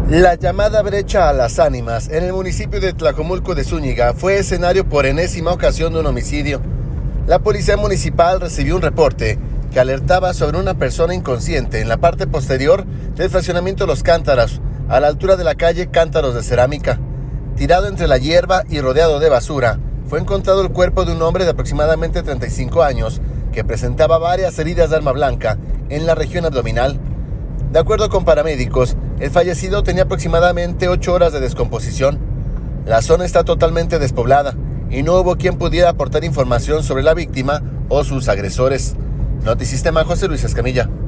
La llamada brecha a las ánimas en el municipio de Tlajomulco de Zúñiga fue escenario por enésima ocasión de un homicidio. La policía municipal recibió un reporte que alertaba sobre una persona inconsciente en la parte posterior del fraccionamiento Los Cántaros, a la altura de la calle Cántaros de Cerámica. Tirado entre la hierba y rodeado de basura, fue encontrado el cuerpo de un hombre de aproximadamente 35 años que presentaba varias heridas de arma blanca en la región abdominal. De acuerdo con paramédicos, el fallecido tenía aproximadamente 8 horas de descomposición. La zona está totalmente despoblada y no hubo quien pudiera aportar información sobre la víctima o sus agresores. Notisistema, José Luis Escamilla.